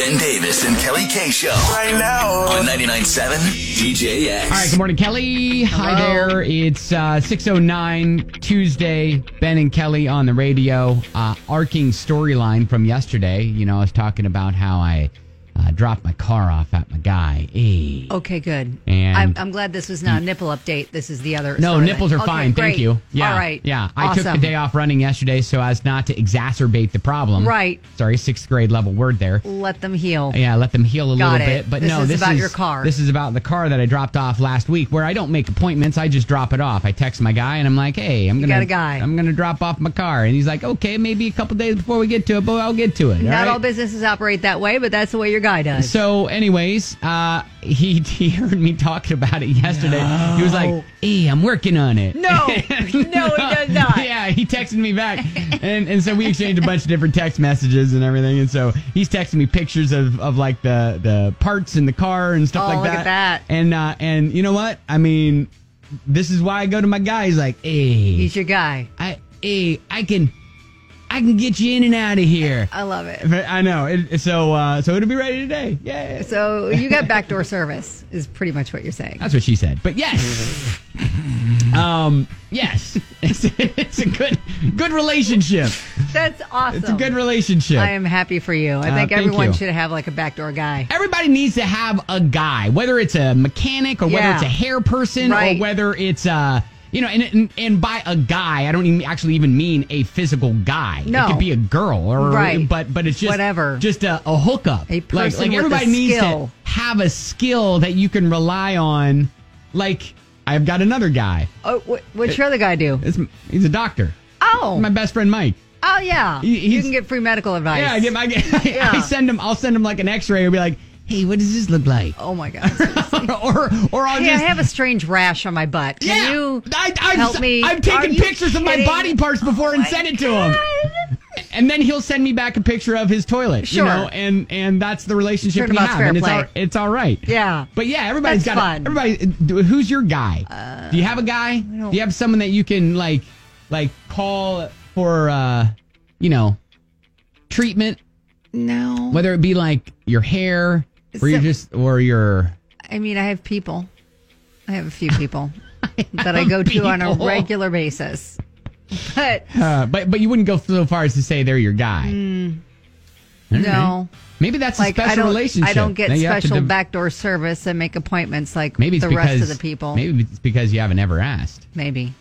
Ben Davis and Kelly K Show. Right now on 99.7 DJX. All right, good morning, Kelly. Hello. Hi there. It's 6:09 Tuesday. Ben and Kelly on the radio. Arcing storyline from yesterday. You know, I was talking about how I dropped my car off at my guy. Hey. Okay, good. And I'm glad this was not a nipple update. This is the other. No, storyline. nipples are Okay, fine. great. Thank you. Yeah. All right. Yeah. I took the Awesome. day off running yesterday so as not to exacerbate the problem. Right. Sorry, 6th grade level word there. Let them heal. Yeah, let them heal a Got little it. bit. But This no, is this about is your car. This is about the car that I dropped off last week, where I don't make appointments. I just drop it off. I text my guy and I'm like, "Hey, I'm got a guy. gonna drop off my car," and he's like, "Okay, maybe a couple days before we get to it, but I'll get to it." Not all right? businesses operate that way, but that's the way your guy does. So, anyways, he heard me talking about it yesterday. No. He was like, "Hey, I'm working on it." No, no, he does not. Yeah, he texted me back, and so we exchanged a bunch of different text messages and everything. And so he's texting me pictures of like the parts in the car and stuff like that. Look at that. And you know what? I mean, this is why I go to my guy. He's like, "Hey, He's your guy. I can get you in and out of here." I love it. I know. So it'll be ready today. Yeah. So you got backdoor service is pretty much what you're saying. That's what she said. But yes. Yes. It's a good relationship. That's awesome. It's a good relationship. I am happy for you. I think thank everyone you. should have like a backdoor guy. Everybody needs to have a guy, whether it's a mechanic or whether Yeah. it's a hair person Right. or whether it's and by a guy, I don't even mean a physical guy. No. It could be a girl or Right. but it's just Whatever. just a hookup. A person like with everybody a needs skill. to have a skill that you can rely on. Like I've got another guy. Oh, what's your other guy do? He's a doctor. Oh, My best friend Mike. oh yeah. He's- You can get free medical advice. Yeah, Yeah. I'll send him like an X-ray and be like, "Hey, what does this look like?" Oh my God. or I'll Hey, I just have a strange rash on my butt. Can you help me? I've Are taken you pictures of my kidding? body parts before and my sent it to him. God. And then he'll send me back a picture of his toilet. Sure. You know, and that's the relationship we Turnabout's have. fair And play. it's all right. Yeah. But yeah, everybody's That's got fun. everybody. Who's your guy? Do you have a guy? Do you have someone that you can like call for treatment? No. Whether it be like your hair or your I mean, I have people. I have a few people that I go to on a people. regular basis. But but you wouldn't go so far as to say they're your guy. All right. no. Maybe that's a Like special I don't relationship. I don't get that you have to special dev- backdoor service and make appointments like Maybe it's the because rest of the people. Maybe it's because you haven't ever asked. Maybe.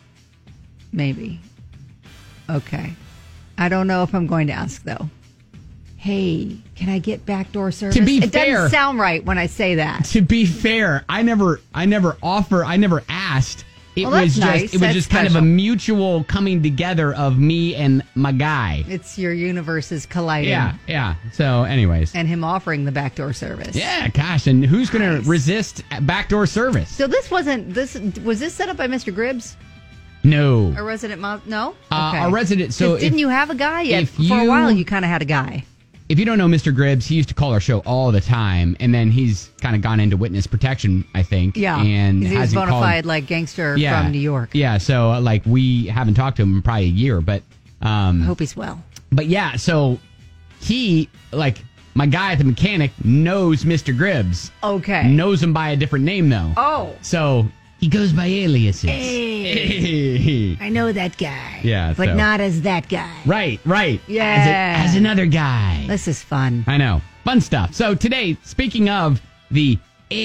Okay. I don't know if I'm going to ask though. Hey, can I get backdoor service? To be it fair- doesn't sound right when I say that. To be fair, I never asked. It Well, that's was nice. just That's kind of a special. mutual coming together of me and my guy. It's your universes colliding. Yeah. So, anyways, And him offering the backdoor service. yeah, gosh, and who's going Nice. to resist backdoor service? So was this set up by Mr. Gribbs? No. A resident no? A resident. So didn't you have a guy yet? if For a you- while you kind of had a guy. If you don't know Mr. Gribbs, he used to call our show all the time, and then he's kind of gone into witness protection, I think. Yeah. And he was hasn't bona called- fide like gangster Yeah. from New York. Yeah, so like we haven't talked to him in probably a year, but Hope he's well. but yeah, so he like my guy at the mechanic knows Mr. Gribbs. Okay. Knows him by a different name though. Oh. So he goes by aliases. Hey. I know that guy. Yeah, But so- not as that guy. Right. Yeah. As another guy. This is fun. I know. Fun stuff. So today, speaking of the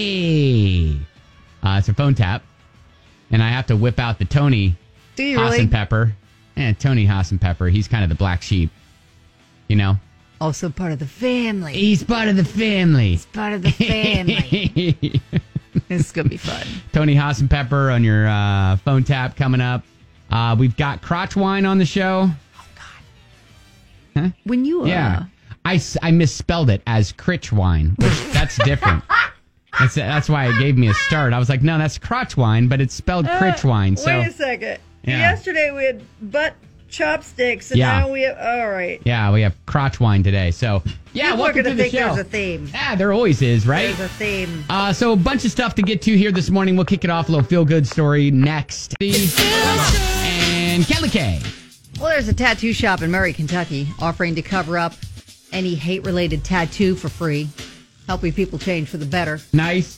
it's a phone tap. And I have to whip out the Tony Do you really? Hassenpepper. Tony Hassenpepper. He's kind of the black sheep. You know? Also part of the family. He's part of the family. Part of the family. This is going to be fun. Tony Hassenpepper on your phone tap coming up. We've got crotch wine on the show. When you Yeah. I misspelled it as critch wine, which that's different. That's why it gave me a start. I was like, no, that's crotch wine, but it's spelled critch wine. So Wait a second. Yeah. Yesterday we had butt chopsticks, and Yeah. now we have. All right. yeah, we have crotch wine today. So yeah, People are welcome going to to the think show. there's a theme. Yeah, there always is, right? There's a theme. So a bunch of stuff to get to here this morning. We'll kick it off, a little feel-good story next. And Kelly K. Well, there's a tattoo shop in Murray, Kentucky, offering to cover up any hate-related tattoo for free. Helping people change for the better. Nice.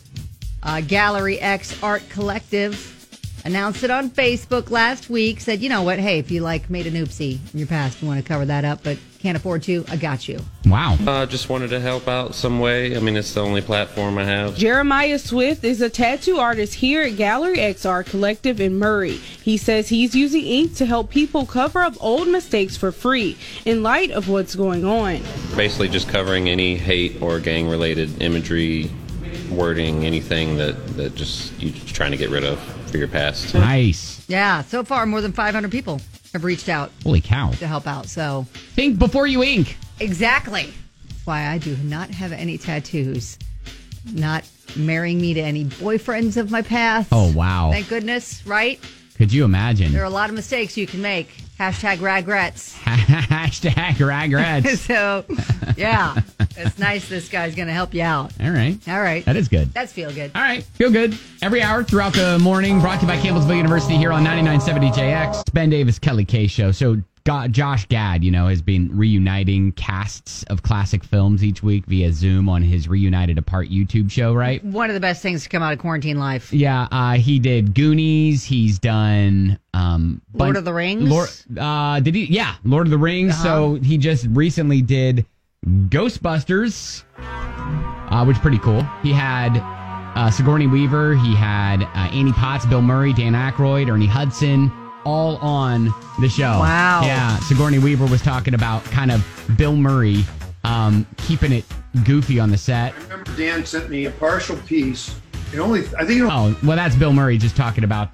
Gallery X Art Collective announced it on Facebook last week. Said, you know what? Hey, if you made an oopsie in your past, you want to cover that up, but can't afford to, I got you. Wow. Just wanted to help out some way. I mean, it's the only platform I have. Jeremiah Swift is a tattoo artist here at Gallery X Art Collective in Murray. He says he's using ink to help people cover up old mistakes for free in light of what's going on. Basically just covering any hate or gang-related imagery, wording, anything that just you're just trying to get rid of for your past. Nice. Yeah, so far more than 500 people have reached out Holy cow. to help out. So Think before you ink. exactly. That's why I do not have any tattoos. Not marrying me to any boyfriends of my past. Oh, wow. Thank goodness, right? Could you imagine? There are a lot of mistakes you can make. Hashtag regrets. Hashtag regrets. So, yeah, it's nice this guy's going to help you out. All right. All right. That is good. That's feel good. All right. Feel good. Every hour throughout the morning. Brought to you by Campbellsville University here on 99.7 DJX. It's Ben Davis, Kelly K Show. So Josh Gad, has been reuniting casts of classic films each week via Zoom on his Reunited Apart YouTube show, right? One of the best things to come out of quarantine life. Yeah. He did Goonies. He's done... Lord of the Rings? Did he? Yeah, Lord of the Rings. Uh-huh. So he just recently did Ghostbusters, which is pretty cool. He had Sigourney Weaver. He had Annie Potts, Bill Murray, Dan Aykroyd, Ernie Hudson, all on the show. Wow. Yeah, Sigourney Weaver was talking about kind of Bill Murray keeping it goofy on the set. I remember Dan sent me a partial piece. Oh, well, that's Bill Murray just talking about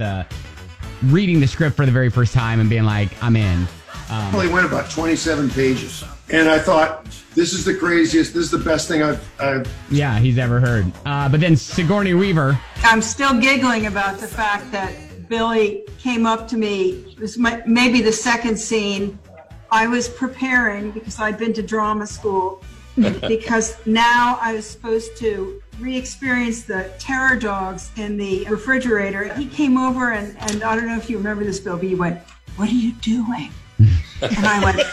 reading the script for the very first time and being like, I'm in. only went about 27 pages. And I thought, this is the craziest, this is the best thing I've Yeah, he's ever heard. But then Sigourney Weaver. I'm still giggling about the fact that Billy came up to me. It was maybe the second scene. I was preparing because I'd been to drama school because now I was supposed to re-experience the terror dogs in the refrigerator. He came over and I don't know if you remember this, Bill, but he went, "What are you doing?" And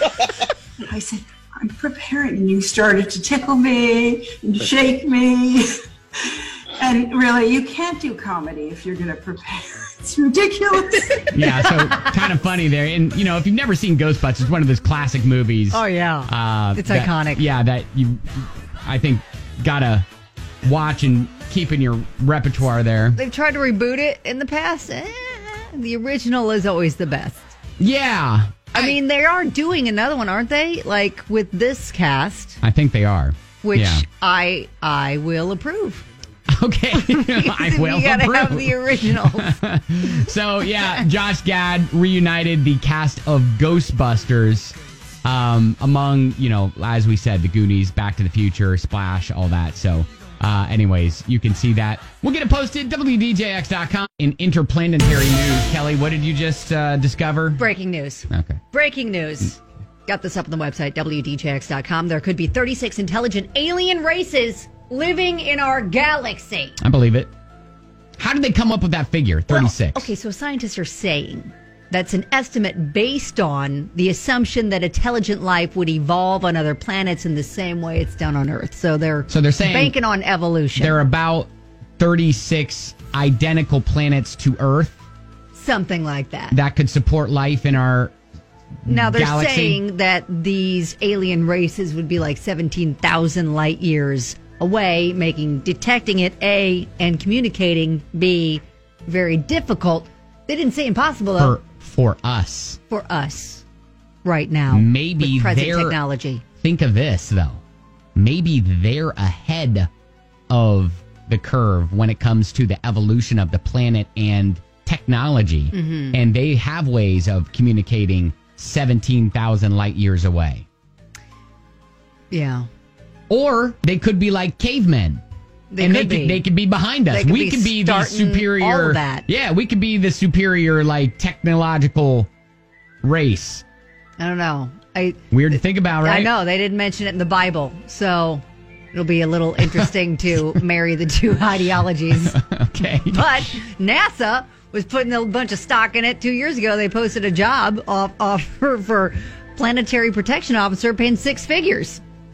I said, "I'm preparing." And you started to tickle me and shake me. And really, you can't do comedy if you're going to prepare. It's ridiculous. Yeah, so kind of funny there. And, if you've never seen Ghostbusters, it's one of those classic movies. Oh, yeah. It's iconic. Yeah, that I think, gotta watch and keep in your repertoire there. They've tried to reboot it in the past. The original is always the best. Yeah. I mean, they are doing another one, aren't they? Like with this cast. I think they are. Which yeah. I will approve. Okay. I will You gotta approve. have the originals. So, yeah, Josh Gad reunited the cast of Ghostbusters among, as we said, the Goonies, Back to the Future, Splash, all that. So, anyways, you can see that. We'll get it posted, WDJX.com. In interplanetary news, Kelly, what did you just discover? Breaking news. Okay. Breaking news. Got this up on the website, WDJX.com. There could be 36 intelligent alien races living in our galaxy. I believe it. How did they come up with that figure, 36? Well, okay, so scientists are saying that's an estimate based on the assumption that intelligent life would evolve on other planets in the same way it's done on Earth. So they're saying banking on evolution. There are about 36 identical planets to Earth. Something like that. That could support life in our Now, they're galaxy. saying that these alien races would be like 17,000 light years away, making detecting it, A, and communicating, B, very difficult. They didn't say impossible, though. For us. For us, right now. Maybe with present they're... technology. Think of this, though. Maybe they're ahead of the curve when it comes to the evolution of the planet and technology. Mm-hmm. And they have ways of communicating 17,000 light years away. Yeah. Or they could be like cavemen. They could be behind us. We could be the superior. All of that. Yeah, we could be the superior, technological race. I don't know. Weird to think about, right? I know. They didn't mention it in the Bible. So it'll be a little interesting to marry the two ideologies. Okay. But NASA was putting a bunch of stock in it 2 years ago. They posted a job offer for planetary protection officer paying 6 figures.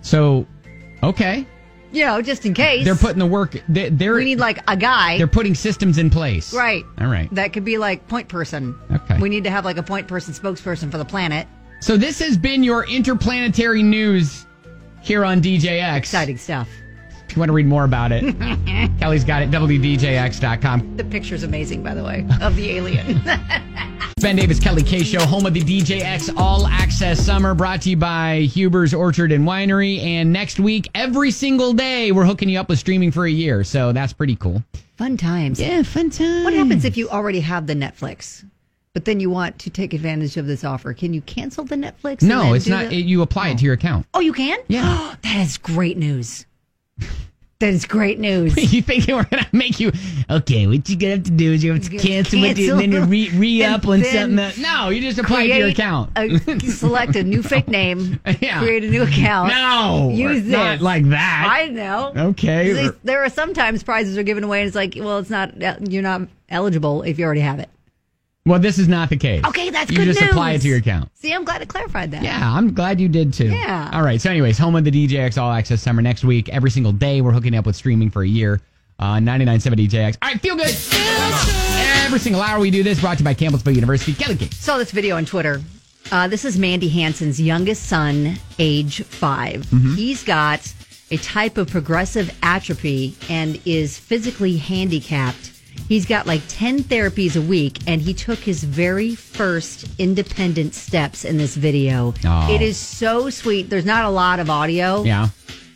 So, okay. Just in case. They're putting the work. We need like a guy. They're putting systems in place. Right. All right. That could be like point person. Okay. We need to have like a point person spokesperson for the planet. So this has been your interplanetary news here on DJX. Exciting stuff. If you want to read more about it, Kelly's got it, WDJX.com. The picture's amazing, by the way, of the alien. Ben Davis, Kelly K Show, home of the DJX All Access Summer, brought to you by Huber's Orchard and Winery. And next week, every single day, we're hooking you up with streaming for a year. So that's pretty cool. Fun times. Yeah, fun times. What happens if you already have the Netflix, but then you want to take advantage of this offer? Can you cancel the Netflix? No, it's not. You apply it to your account. Oh, you can? Yeah. That is great news. That is great news. You think we're going to make you, okay, what you're going to have to do is you have to cancel it and then re-up on something else. No, you just apply it to your account. Select a new fake name, create a new account. No, use this. Not like that. I know. Okay. There are sometimes prizes are given away and it's like, well, it's not, you're not eligible if you already have it. Well, this is not the case. Okay, that's good news. You news. just apply it to your account. See, I'm glad I clarified that. Yeah, I'm glad you did too. Yeah. All right. So anyways, home of the DJX All Access Summer next week. Every single day, we're hooking you up with streaming for a year. 99.7 DJX. All right, feel good. Every single hour we do this, brought to you by Campbellsville University. Kelly King. Saw this video on Twitter. This is Mandy Hansen's youngest son, age 5. Mm-hmm. He's got a type of progressive atrophy and is physically handicapped. He's got like 10 therapies a week, and he took his very first independent steps in this video. Oh. It is so sweet. There's not a lot of audio. Yeah.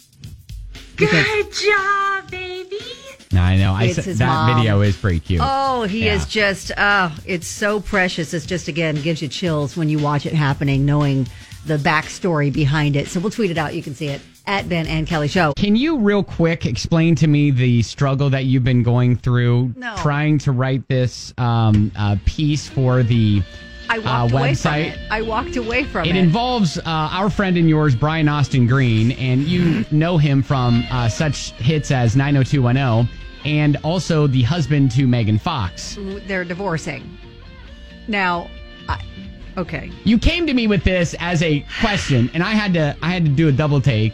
Good job, baby. I know. His that mom. Video is pretty cute. Oh, he is just, it's so precious. It's just, again, gives you chills when you watch it happening, knowing the backstory behind it. So we'll tweet it out. You can see it at Ben and Kelly Show. Can you real quick explain to me the struggle that you've been going through trying to write this piece for the I walked away from website? it. I walked away from it. It involves our friend and yours, Brian Austin Green, and you know him from such hits as 90210 and also the husband to Megan Fox. They're divorcing. Now, okay. You came to me with this as a question, and I had to do a double take.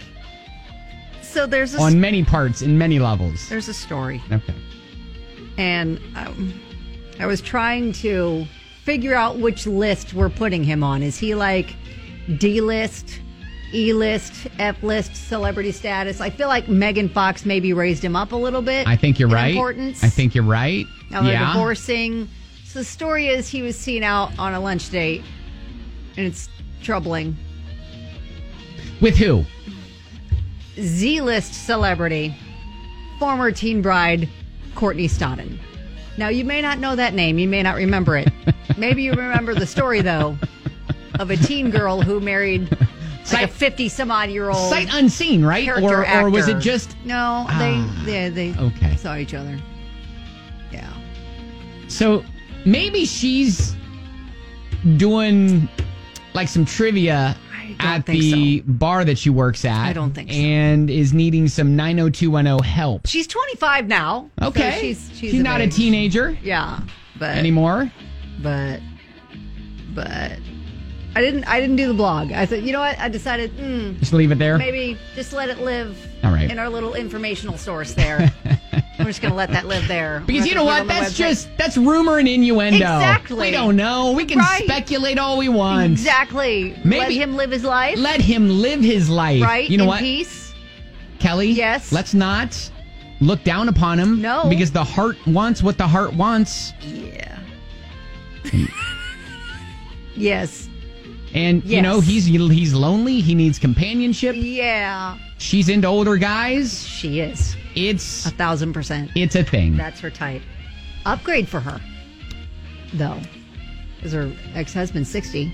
So there's on many parts in many levels. There's a story. Okay. And I was trying to figure out which list we're putting him on. Is he like D-list, E-list, F-list celebrity status? I feel like Megan Fox maybe raised him up a little bit. I think you're right. Importance. I think you're right. Now they're divorcing. So the story is he was seen out on a lunch date, and it's troubling. With who? Z-list celebrity, former teen bride, Courtney Stodden. Now, you may not know that name. You may not remember it. Maybe you remember the story, though, of a teen girl who married like a 50-some-odd-year-old. Sight unseen, right? Or was it just... No, they saw each other. Yeah. So maybe she's doing like some trivia at the bar that she works at. I don't think so. And is needing some 90210 help. She's 25 now. Okay. So she's not a teenager. Yeah. But anymore. But I didn't do the blog. I thought, you know what? I decided just leave it there. Maybe just let it live. All right. In our little informational source there. We're just going to let that live there. Because you know what? That's rumor and innuendo. Exactly. We don't know. We can speculate all we want. Exactly. Maybe let him live his life. Let him live his life. Right. You know in what? Peace. Kelly. Yes. Let's not look down upon him. No. Because the heart wants what the heart wants. Yeah. Yes. And, you know, he's lonely. He needs companionship. Yeah. She's into older guys. She is. It's 1,000%. It's a thing. That's her type. Upgrade for her, though. Is her ex-husband 60?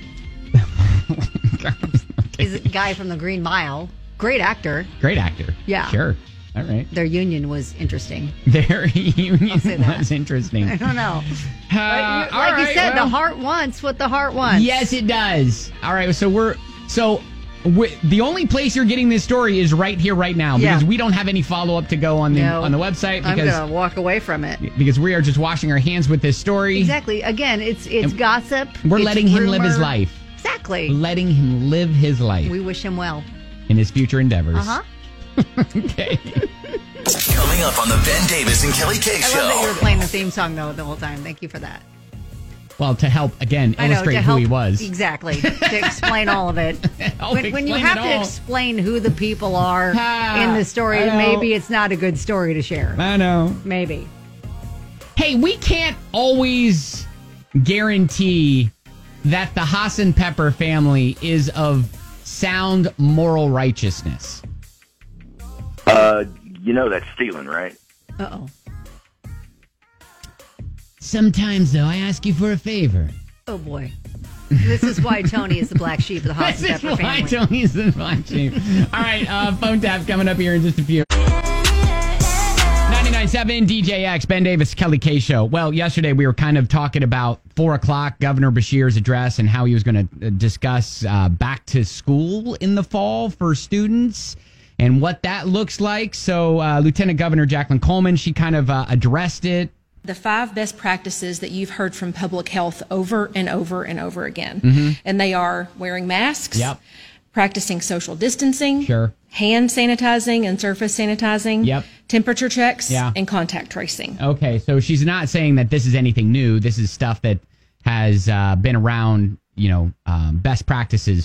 He's a guy from the Green Mile. Great actor. Great actor. Yeah. Sure. All right. Their union was interesting. Their union was interesting. I don't know. Like you said, the heart wants what the heart wants. Yes, it does. All right. So the only place you're getting this story is right here, right now, because we don't have any follow up to go on the website. I'm going to walk away from it because we are just washing our hands with this story. Exactly. Again, it's gossip. We're letting him live his life. Exactly. Letting him live his life. We wish him well. in his future endeavors. Uh-huh. Okay. Coming up on the Ben Davis and Kelly K I Show. love that you were playing the theme song, though, the whole time. Thank you for that. Well, to help, again, illustrate who he was. Exactly. To explain all of it. When you explain have it to all. explain who the people are in the story, I know. maybe it's not a good story to share. I know. Maybe. Hey, we can't always guarantee that the Hassan Pepper family is of sound moral righteousness. That's stealing, right? Uh-oh. Sometimes, though, I ask you for a favor. Oh, boy. This is why Tony is the black sheep of the Hassan This is Pepper why family. Tony's the black sheep. All right, phone tap coming up here in just a few. 99.7 DJX, Ben Davis, Kelly K Show. Well, yesterday we were kind of talking about 4 o'clock, Governor Beshear's address and how he was going to discuss back to school in the fall for students and what that looks like. So Lieutenant Governor Jacqueline Coleman, she kind of addressed it. The 5 best practices that you've heard from public health over and over and over again. Mm-hmm. And they are wearing masks, practicing social distancing, hand sanitizing and surface sanitizing, temperature checks, and contact tracing. Okay, so she's not saying that this is anything new. This is stuff that has been around, best practices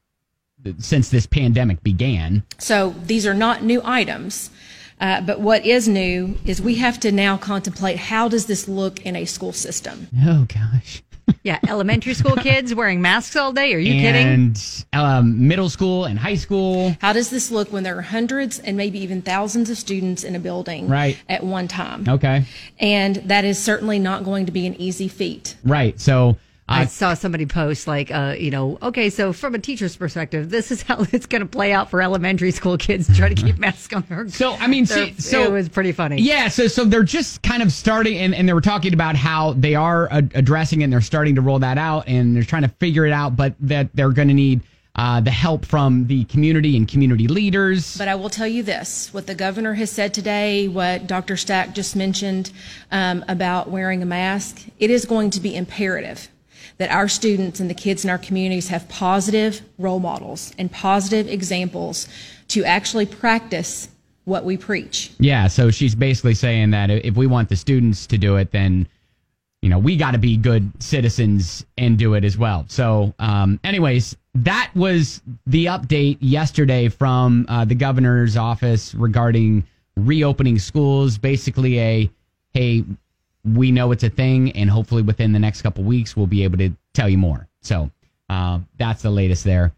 since this pandemic began. So these are not new items. But what is new is we have to now contemplate, how does this look in a school system? Oh, gosh. Yeah, elementary school kids wearing masks all day? Are you kidding? And middle school and high school. How does this look when there are hundreds and maybe even thousands of students in a building at one time? Okay. And that is certainly not going to be an easy feat. Right. So I saw somebody post okay, so from a teacher's perspective, this is how it's going to play out for elementary school kids to try to keep masks on their. So, I mean, it was pretty funny. Yeah. So they're just kind of starting and they were talking about how they are addressing it and they're starting to roll that out and they're trying to figure it out, but that they're going to need the help from the community and community leaders. But I will tell you this, what the governor has said today, what Dr. Stack just mentioned about wearing a mask, it is going to be imperative that our students and the kids in our communities have positive role models and positive examples to actually practice what we preach. Yeah, so she's basically saying that if we want the students to do it, then, we got to be good citizens and do it as well. So, anyways, that was the update yesterday from the governor's office regarding reopening schools. Basically hey, we know it's a thing, and hopefully within the next couple weeks, we'll be able to tell you more. So that's the latest there.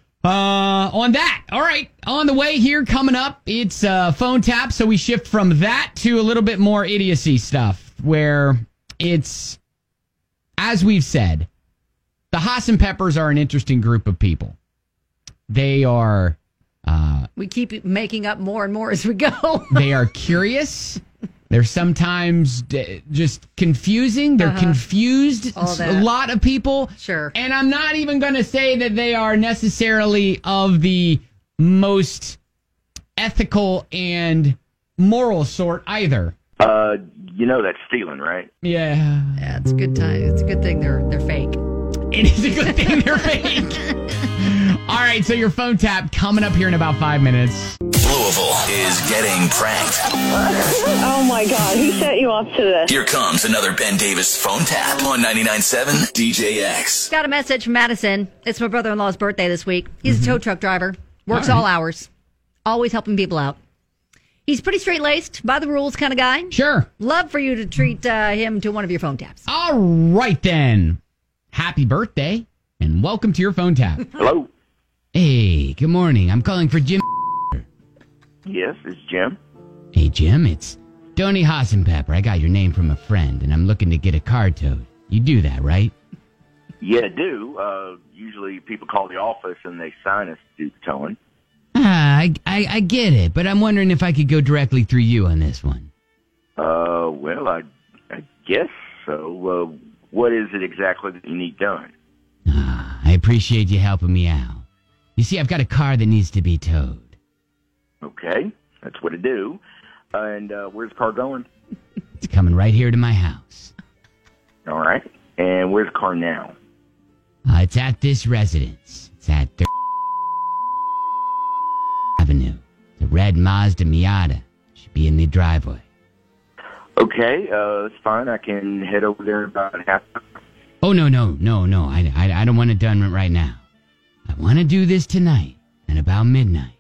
On that, all right, on the way here, coming up, it's phone tap. So we shift from that to a little bit more idiocy stuff, where it's, as we've said, the Hassan Peppers are an interesting group of people. They are... we keep making up more and more as we go. They are curious. They're sometimes just confusing. They're confused. A lot of people. Sure. And I'm not even going to say that they are necessarily of the most ethical and moral sort either. That's stealing, right? Yeah. Yeah, it's a good time. It's a good thing they're fake. It is a good thing they're fake. All right, so your phone tap coming up here in about 5 minutes. Louisville is getting pranked. Oh my God, who set you up to this? Here comes another Ben Davis phone tap on 99.7 DJX. Got a message from Madison. It's my brother-in-law's birthday this week. He's a tow truck driver. Works all hours. Always helping people out. He's pretty straight-laced, by the rules kind of guy. Sure. Love for you to treat him to one of your phone taps. All right, then. Happy birthday, and welcome to your phone tap. Hello? Hey, good morning. I'm calling for Jim. Yes, it's Jim. Hey, Jim, it's Tony Hassan Pepper. I got your name from a friend, and I'm looking to get a car towed. You do that, right? Yeah, I do. Usually people call the office and they sign us to do the towing. I get it, but I'm wondering if I could go directly through you on this one. Well, I guess so. What is it exactly that you need done? I appreciate you helping me out. You see, I've got a car that needs to be towed. Okay, that's what I do. And where's the car going? It's coming right here to my house. All right. And where's the car now? It's at this residence. It's at red Mazda Miata. Should be in the driveway. Okay, it's fine. I can head over there in about half an hour. Oh, no. I don't want it done right now. I want to do this tonight at about midnight.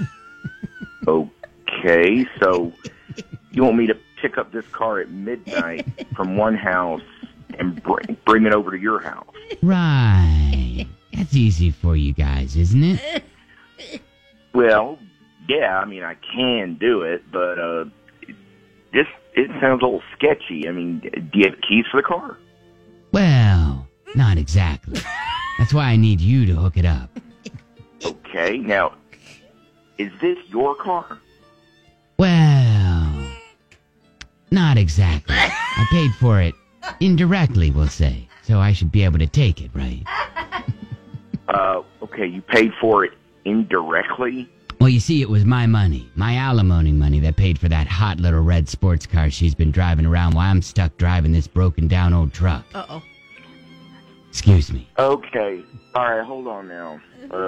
Okay, so you want me to pick up this car at midnight from one house and bring it over to your house? Right. That's easy for you guys, isn't it? Well, yeah, I mean, I can do it, but it sounds a little sketchy. I mean, do you have keys for the car? Well, not exactly. That's why I need you to hook it up. Okay, now, is this your car? Well, not exactly. I paid for it indirectly, we'll say, so I should be able to take it, right? Okay, you paid for it indirectly? Well, you see, it was my money, my alimony money that paid for that hot little red sports car she's been driving around while I'm stuck driving this broken down old truck. Uh-oh. Excuse me. Okay, all right, hold on now.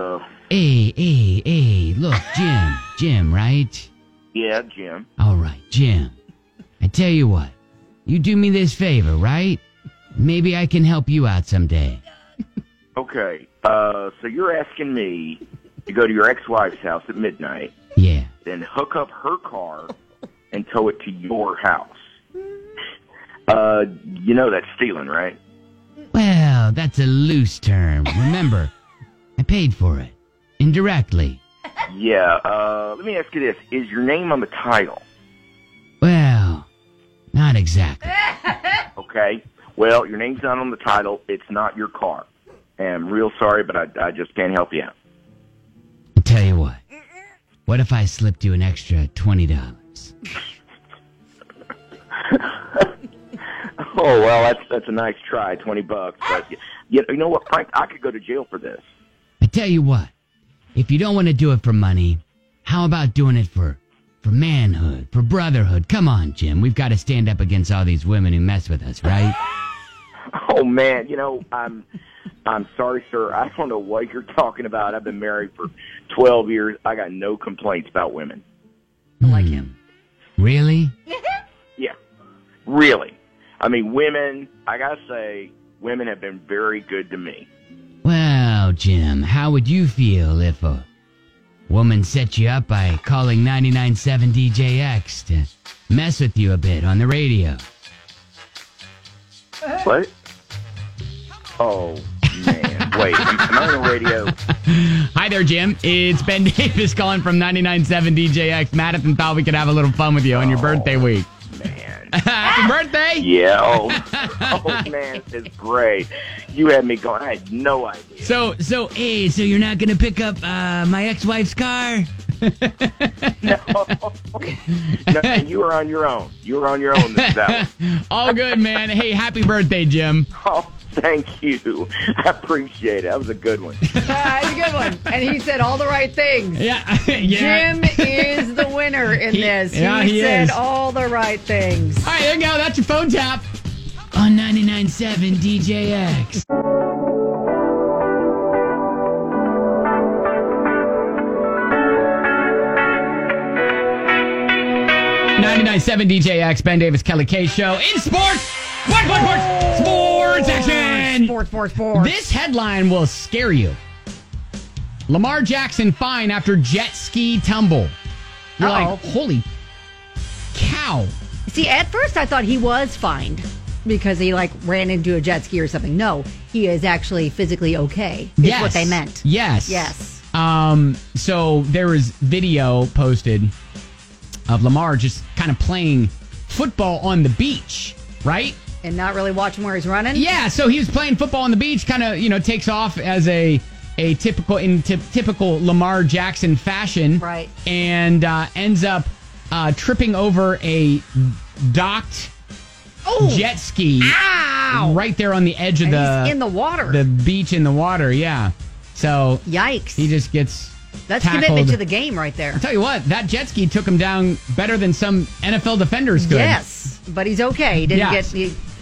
Hey, look, Jim, right? Yeah, Jim. All right, Jim. I tell you what, you do me this favor, right? Maybe I can help you out someday. Okay, so you're asking me to go to your ex-wife's house at midnight. Yeah. Then hook up her car and tow it to your house. You know that's stealing, right? Well, that's a loose term. Remember, I paid for it. Indirectly. Yeah, let me ask you this. Is your name on the title? Well, not exactly. Okay. Well, your name's not on the title. It's not your car. And I'm real sorry, but I just can't help you out. I'll tell you what. What if I slipped you an extra $20? Oh, well, that's a nice try, $20. But you know what, Frank? I could go to jail for this. I tell you what. If you don't want to do it for money, how about doing it for manhood, for brotherhood? Come on, Jim. We've got to stand up against all these women who mess with us, right? Oh, man, I'm sorry, sir. I don't know what you're talking about. I've been married for 12 years. I got no complaints about women. I like him. Really? Yeah, really. I mean, women, I got to say, women have been very good to me. Well, Jim, how would you feel if a woman set you up by calling 99.7 DJX to mess with you a bit on the radio? What? Oh, man. Wait, am I on the radio? Hi there, Jim. It's Ben Davis calling from 99.7 DJX. Madison thought we could have a little fun with you on your birthday week. Man. Happy birthday! Yeah, oh man, it's great. You had me going, I had no idea. So you're not going to pick up my ex-wife's car? No, you were on your own. You were on your own this hour. All good, man. Hey, happy birthday, Jim. Oh, thank you. I appreciate it. That was a good one. That's a good one. And he said all the right things. Yeah. Jim is the winner in this. He said all the right things. All right, there you go. That's your phone tap on 99.7 DJX. 99.7 DJX, Ben Davis, Kelly K Show. In sports! Sports action! Sports. This headline will scare you. Lamar Jackson fined after jet ski tumble. You're like, holy cow. See, at first I thought he was fined because he ran into a jet ski or something. No, he is actually physically okay. Is what they meant. Yes. So there was video posted of Lamar just kind of playing football on the beach, right? And not really watching where he's running? Yeah, so he was playing football on the beach, kind of, takes off as a typical Lamar Jackson fashion. Right. And ends up tripping over a docked jet ski. Ow! Right there on the edge of he's in the water. The beach in the water, yeah. So yikes. He just gets That's tackled. commitment to the game right there. I'll tell you what, that jet ski took him down better than some NFL defenders could. Yes, but he's okay. He didn't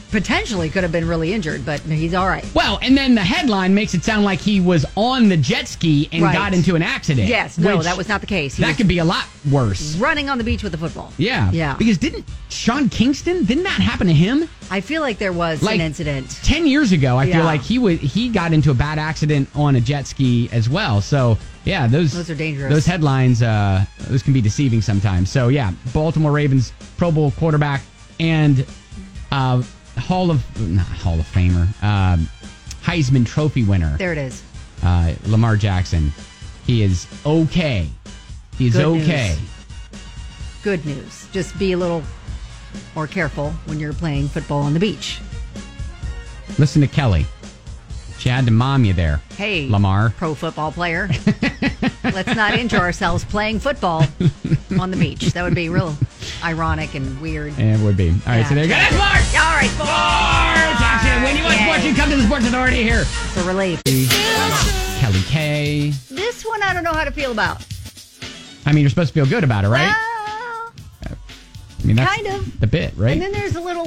potentially could have been really injured, but he's all right. Well, and then the headline makes it sound like he was on the jet ski and got into an accident. Yes, no, that was not the case. That could be a lot worse. Running on the beach with a football. Yeah. Yeah. Because didn't that happen to him? I feel like there was an incident. 10 years ago, I feel like he got into a bad accident on a jet ski as well. So, yeah, those are dangerous. Those headlines, those can be deceiving sometimes. So, yeah, Baltimore Ravens Pro Bowl quarterback and Hall of Famer, Heisman Trophy winner. There it is. Lamar Jackson. He is okay. He's okay. News. Good news. Just be a little more careful when you're playing football on the beach. Listen to Kelly. She had to mom you there. Hey, Lamar. Pro football player. Let's not injure ourselves playing football on the beach. That would be real ironic and weird. It would be. All right, so there you go. That's sports! All right, sports! Action. When you want sports, you come to the Sports Authority here. It's a relief. Kelly K. This one I don't know how to feel about. I mean, you're supposed to feel good about it, right? I mean, that's kind of. the bit, right? And then there's a little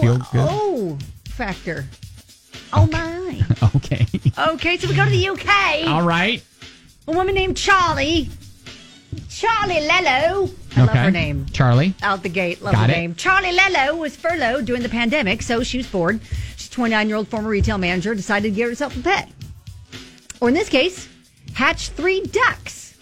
factor. Oh, my. Okay. Okay, so we go to the UK. All right. A woman named Charlie Lello. I love her name. Charlie. Out the gate. Love her name. Charlie Lello was furloughed during the pandemic, so she was bored. She's a 29-year-old former retail manager, decided to get herself a pet. Or in this case, hatch 3 ducks.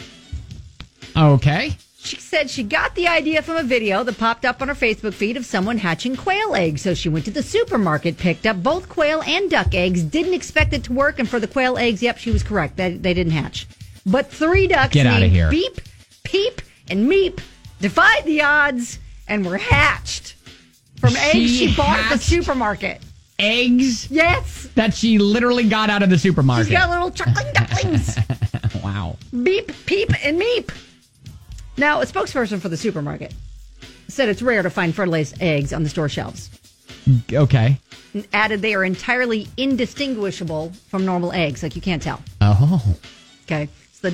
Okay. She said she got the idea from a video that popped up on her Facebook feed of someone hatching quail eggs. So she went to the supermarket, picked up both quail and duck eggs, didn't expect it to work, and for the quail eggs, yep, she was correct. They didn't hatch. But 3 ducks named Beep, Peep, and Meep defied the odds and were hatched from eggs she bought at the supermarket. Eggs? Yes. That she literally got out of the supermarket. She's got little chuckling ducklings. Wow. Beep, Peep, and Meep. Now, a spokesperson for the supermarket said it's rare to find fertilized eggs on the store shelves. Okay. And added they are entirely indistinguishable from normal eggs, like you can't tell. Oh. Okay. So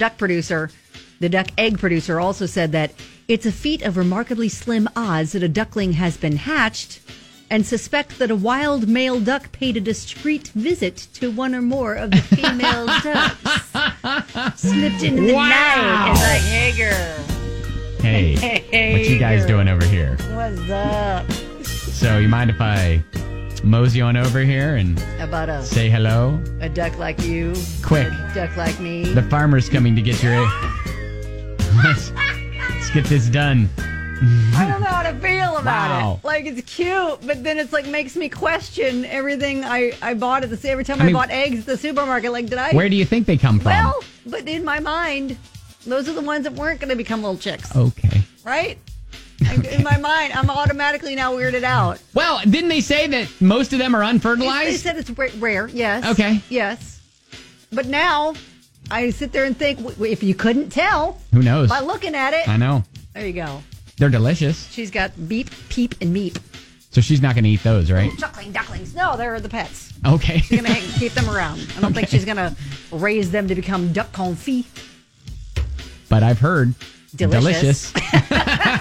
the duck egg producer also said that it's a feat of remarkably slim odds that a duckling has been hatched and suspect that a wild male duck paid a discreet visit to one or more of the female ducks. Slipped into the night and like, hey, girl. Hey, what you guys doing over here? What's up? So, you mind if I mosey on over here and say hello? A duck like you. Quick. A duck like me. The farmer's coming to get your egg. Let's get this done. I don't know how to feel about it. Like, it's cute, but then it's like makes me question everything I bought every time I bought eggs at the supermarket. Like, did I? Where do you think they come from? Well, but in my mind, those are the ones that weren't going to become little chicks. Okay. Right? In my mind, I'm automatically now weirded out. Well, didn't they say that most of them are unfertilized? They said it's rare, yes. Okay. Yes. But now, I sit there and think, if you couldn't tell. Who knows? By looking at it. I know. There you go. They're delicious. She's got Beep, Peep, and Meep. So she's not going to eat those, right? Chuckling ducklings. No, they're the pets. Okay. She's going to keep them around. I don't think she's going to raise them to become duck confit. But I've heard delicious. All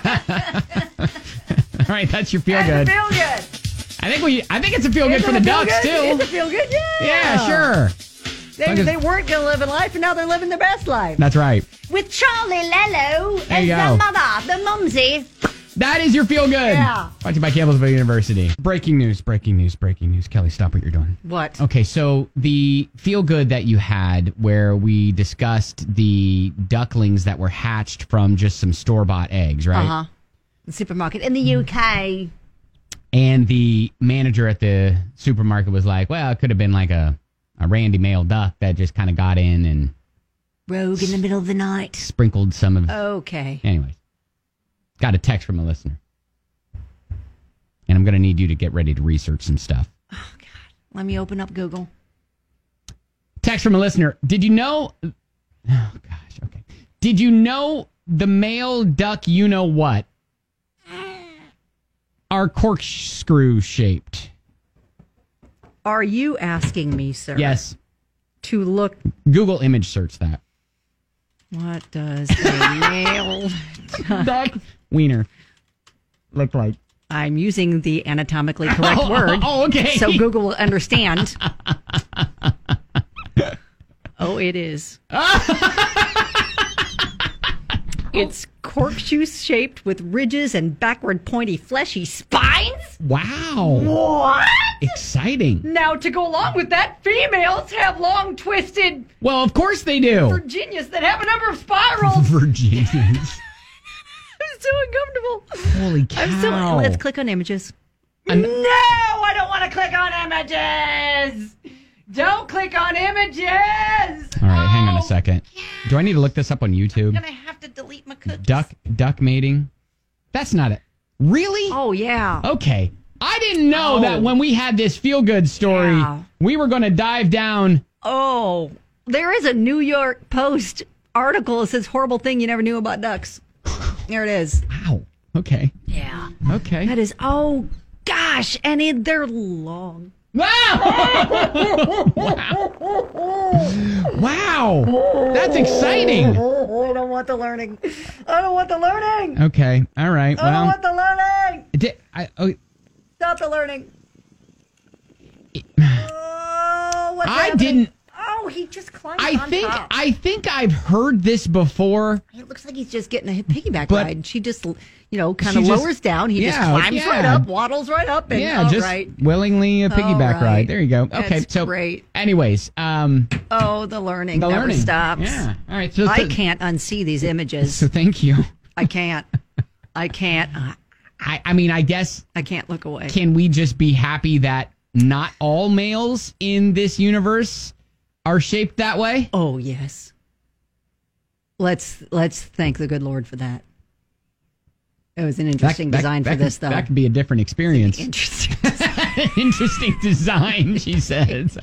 right, that's your feel good. Feel good. I think it's a feel good for the ducks too. It's a feel good. Yeah. Yeah, sure. They weren't going to live a life, and now they're living their best life. That's right. With Charlie Lello as the mother, the mumsy. That is your feel good. Yeah. Brought to you by Campbellsville University. Breaking news. Kelly, stop what you're doing. What? Okay, so the feel good that you had where we discussed the ducklings that were hatched from just some store-bought eggs, right? Uh-huh. The supermarket in the UK. And the manager at the supermarket was like, well, it could have been like a randy male duck that just kind of got in and rogue in the middle of the night. Sprinkled some of... Okay. Anyways. Got a text from a listener. And I'm going to need you to get ready to research some stuff. Oh, God. Let me open up Google. Text from a listener. Did you know... Oh, gosh. Okay. Did you know the male duck you-know-what are corkscrew shaped? Are you asking me, sir? Yes. To look... Google image search that. What does a male duck wiener look like? I'm using the anatomically correct word. Oh, okay. So Google will understand. Oh, it is. It's corkscrew shaped with ridges and backward pointy fleshy spines. Wow. What? Exciting. Now, to go along with that, females have long twisted Well, of course they do. Virginias that have a number of spirals. Virginians. I'm so uncomfortable. Holy cow. Let's click on images. No, I don't want to click on images. Don't click on images. All right, hang on a second. Do I need to look this up on YouTube? I'm going to have to delete my cookies. Duck mating? That's not it. Really? Oh, yeah. Okay. I didn't know that when we had this feel-good story, we were going to dive down. Oh, there is a New York Post article that says horrible thing you never knew about ducks. There it is. Wow. Okay. Yeah. Okay. That is, oh, gosh. And they're long. Wow. Wow. That's exciting. I don't want the learning. I don't want the learning. Okay. All right. I don't want the learning. Stop the learning. What's happening? Oh, he just climbed on top. I think I've heard this before. It looks like he's just getting a piggyback But- ride. She just, kind of lowers down. He just climbs right up, waddles right up, and just willingly a piggyback ride. There you go. Okay, That's so great. Anyways, Oh, the learning never stops. Yeah. All right. So I can't unsee these images. So thank you. I can't. I can't. I mean, I guess I can't look away. Can we just be happy that not all males in this universe are shaped that way? Oh, yes. Let's thank the good Lord for that. It was an interesting design for this, though. That could be a different experience. Interesting. Interesting design, she says.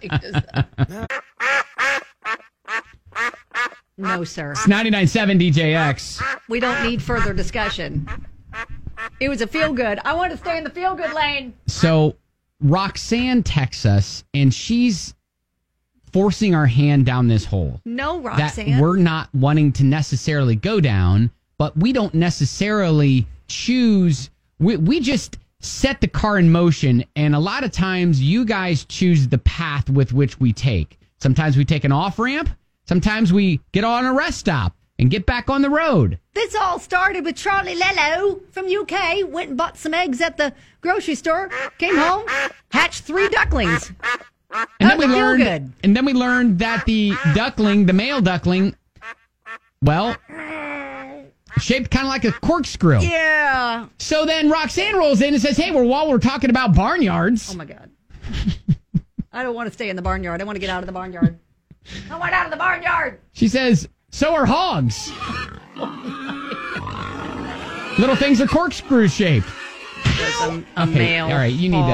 No, sir. It's 99.7 DJX. We don't need further discussion. It was a feel-good. I want to stay in the feel-good lane. So Roxanne texts us, and she's forcing our hand down this hole. No, Roxanne. That we're not wanting to necessarily go down, but we don't necessarily choose. We just set the car in motion, and a lot of times you guys choose the path with which we take. Sometimes we take an off-ramp. Sometimes we get on a rest stop and get back on the road. This all started with Charlie Lello from UK. Went and bought some eggs at the grocery store. Came home, hatched 3 ducklings. And then we learned that the duckling, the male duckling, well, shaped kind of like a corkscrew. Yeah. So then Roxanne rolls in and says, hey, while we're talking about barnyards. Oh, my God. I don't want to stay in the barnyard. I want to get out of the barnyard. I want out of the barnyard. She says, so are hogs. Little things are corkscrew shaped. A male all right, you need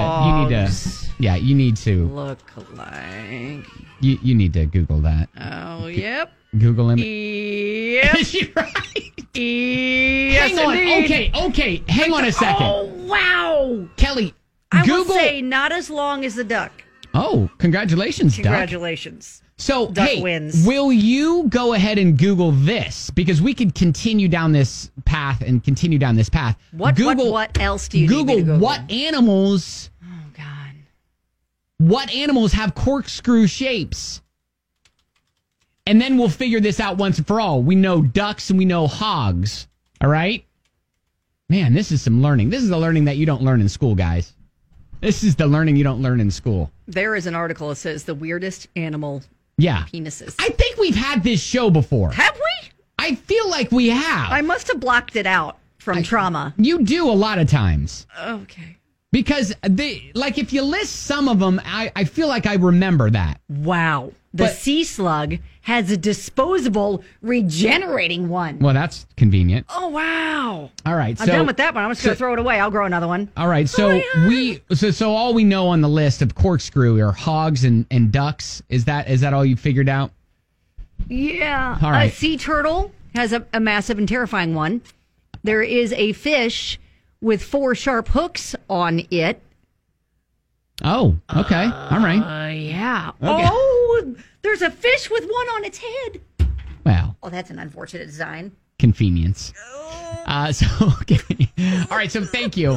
to look like. You need to Google that. Oh, yep. Google him. Yep. Is she right? Yes, hang on. indeed. Okay. Hang on a second. Oh, wow. Kelly, I Google. will say not as long as the duck. Oh, congratulations, Duck. Congratulations. So, Duck hey, wins. will you go ahead and Google this? Because we could continue down this path and continue down this path. What else do you need me to Google Google? what animals... Oh, God. What animals have corkscrew shapes? And then we'll figure this out once and for all. We know ducks and we know hogs. All right? Man, this is some learning. This is the learning that you don't learn in school, guys. This is the learning you don't learn in school. There is an article that says the weirdest animal penises. I think we've had this show before. Have we? I feel like we have. I must have blocked it out from trauma. You do a lot of times. Okay. Because, if you list some of them, I feel like I remember that. Wow. The sea slug has a disposable regenerating one. Well, that's convenient. Oh, wow. All right. I'm done with that one. I'm just going to throw it away. I'll grow another one. All right. So so all we know on the list of corkscrew are hogs and ducks. Is that all you figured out? Yeah. All right. A sea turtle has a massive and terrifying one. There is a fish with 4 sharp hooks on it. Oh, okay. All right. Yeah. Okay. Oh, there's a fish with one on its head. Well. Oh, that's an unfortunate design. Convenience. Okay. All right. So thank you.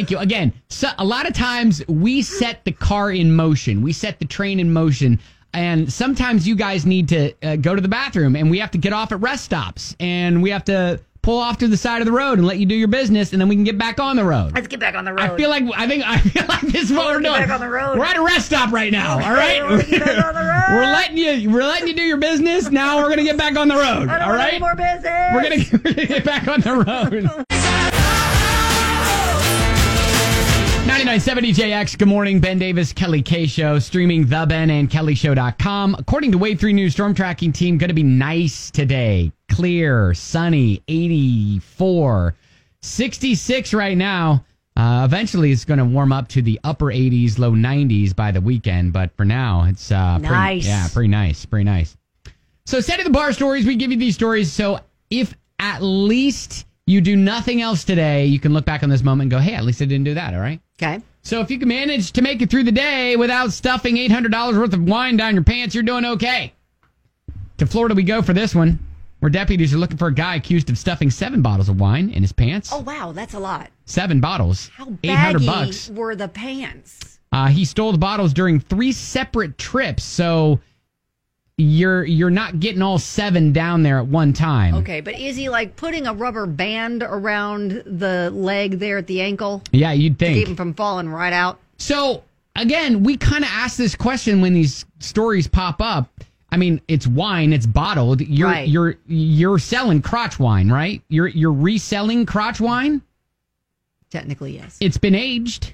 Thank you. Again, so a lot of times we set the car in motion. We set the train in motion. And sometimes you guys need to go to the bathroom, and we have to get off at rest stops, and we have to pull off to the side of the road and let you do your business, and then we can get back on the road. Let's get back on the road. I feel like this is what we're doing. Back on the road. We're at a rest stop right now. All right, Get back on the road. we're letting you do your business. Now we're gonna get back on the road. I don't all want right, any more business. we're gonna get back on the road. 99.7 DJX, good morning. Ben Davis, Kelly K Show, streaming thebenandkellyshow.com. According to Wave 3 News Storm Tracking Team, going to be nice today. Clear, sunny, 84, 66 right now. Eventually, it's going to warm up to the upper 80s, low 90s by the weekend. But for now, it's nice. Pretty nice. Pretty nice. So, Set of the Bar stories, we give you these stories. So, if at least you do nothing else today, you can look back on this moment and go, hey, at least I didn't do that, all right? Okay. So if you can manage to make it through the day without stuffing $800 worth of wine down your pants, you're doing okay. To Florida we go for this one, where deputies are looking for a guy accused of stuffing 7 bottles of wine in his pants. Oh, wow, that's a lot. 7 bottles. How $800 baggy were the pants? He stole the bottles during 3 separate trips, so you're not getting all 7 down there at one time. Okay, but is he like putting a rubber band around the leg there at the ankle? Yeah, you'd think. To keep him from falling right out? So, again, we kind of ask this question when these stories pop up. I mean, it's wine, it's bottled. You're selling crotch wine, right? You're reselling crotch wine? Technically, yes. It's been aged.